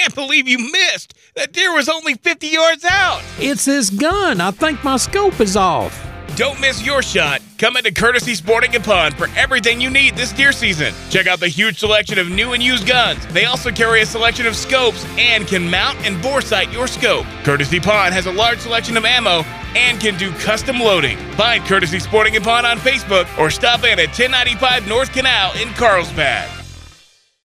can't believe you missed. That deer was only 50 yards out. It's this gun. I think my scope is off. Don't miss your shot. Come into Courtesy Sporting and Pawn for everything you need this deer season. Check out the huge selection of new and used guns. They also carry a selection of scopes and can mount and bore sight your scope. Courtesy Pawn has a large selection of ammo and can do custom loading. Find Courtesy Sporting and Pawn on Facebook or stop in at 1095 North Canal in Carlsbad.